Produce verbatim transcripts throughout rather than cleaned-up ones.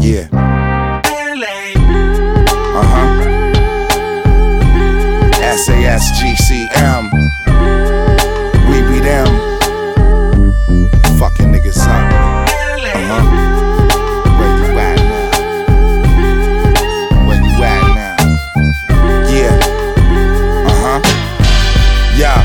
Yeah. Uh-huh. S A S G C M. We be them. Fucking niggas up. Uh-huh. Where you at now? Where you at now? Yeah. Uh-huh. Yeah.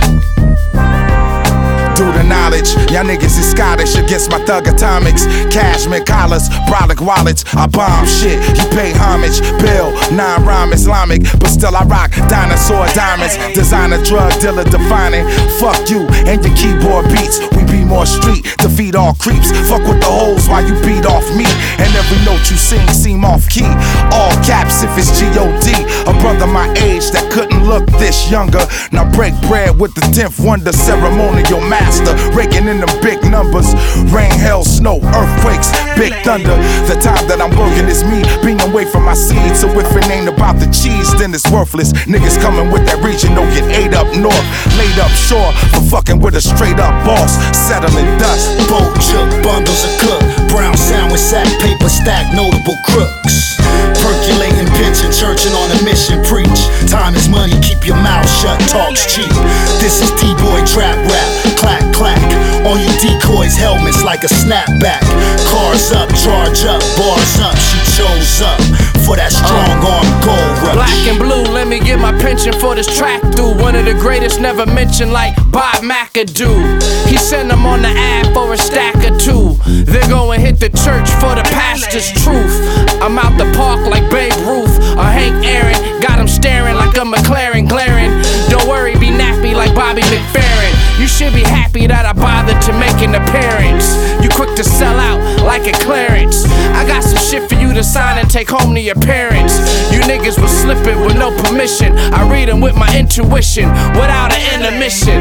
Due to knowledge, y'all niggas is Scottish against my thug atomics. Cashmere collars, brolic wallets, I bomb shit. You pay homage, bill, non-rhyme Islamic, but still I rock dinosaur diamonds. Designer drug dealer defining. Fuck you and your keyboard beats. We be more street, defeat all creeps. Fuck with the hoes while you beat off me. And every note you sing seem off key. All caps if it's G O D. A brother my age that couldn't look this younger. Now break bread with the tenth wonder, ceremonial master. Raking in them big numbers. Rain, hail, snow, earthquakes, big thunder. The time that I'm working is me being away from my seed. So if it ain't about the cheese, then it's worthless. Niggas coming with that region don't get ate up north. Laid up shore for fucking with a straight up boss. Settling dust. Boat chook, bundles of cook. Brown sandwich sack, paper stack, notable crooks. Percolating, pinching, churching on a mission, preach. Time is money, keep your mouth shut, talk's cheap. This is D-boy trap rap, clack clack. On you decoys, helmets like a snapback. Cars up, charge up, bars up. She chose up for that strong arm gold rush. Black and blue, let me get my pension for this track through. One of the greatest never mentioned, like Bob McAdoo. He sent them on the ad for a stack or two. They're going hit the church for the pastor's truth. I'm out the park like Babe Ruth or Hank Aaron. Got him staring like a McLaren glaring. Don't worry, be nappy like Bobby McFerrin. You should be happy that I bothered to make an appearance. You quick to sell out like a clearance. I got some shit for you to sign and take home to your parents. You niggas was slipping with no permission. I read them with my intuition without an intermission.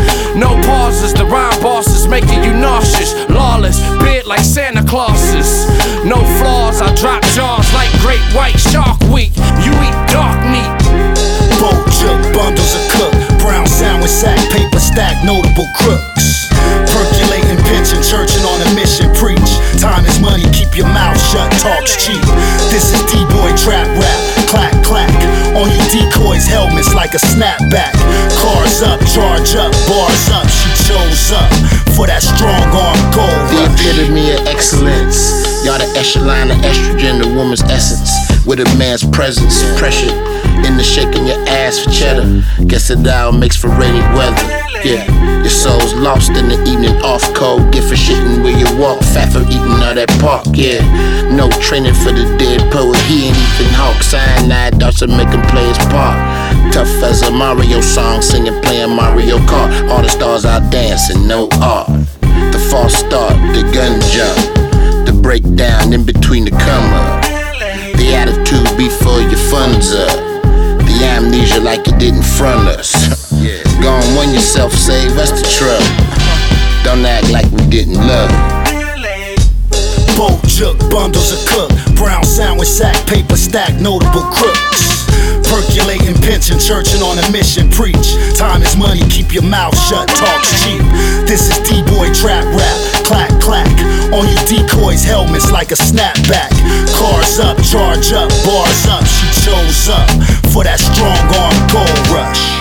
No pauses, the rhyme bosses making you nauseous. Lawless, beard like Santa Claus's. No flaws, I drop jaws like Great White Shark Week. You eat dark meat. Boat chook, bundles of cook. Brown sandwich sack, paper stack, notable crooks. Percolating, pinching, churching on a mission, preach. Time is money, keep your mouth shut, talk's cheap. This is D-boy trap rap, clack clack. On you decoys, helmets like a snapback. Cars up, charge up, bars up. She chose up for that strong arm gold The rush. epitome of excellence. Y'all the echelon of estrogen, the woman's essence. With a man's presence, pressure in the shaking your ass for cheddar. Guess it all makes for rainy weather. Yeah, your soul's lost in the evening off cold. Get for shitting where you walk, fat for eating all that pork. Yeah, no training for the dead poet. He ain't even Hawk. Cyanide darts to make him play his part. Tough as a Mario song, singing, playing Mario Kart. All the stars out dancing, no art. The false start, the gun jump, the breakdown in between the come up. The attitude before your funds up. The amnesia like you didn't front us. Go on, win yourself, save us the trouble. Don't act like we didn't love you. Boat chook, bundles of cook. Brown sandwich sack, paper stack, notable crooks. Percolating, pinching, churching on a mission, preach. Time is money, keep your mouth shut, talk's cheap. This is D-boy trap rap, clack clack. On you decoys, helmets like a snapback. Cars up, charge up, bars up. She chose up for that strong arm gold rush.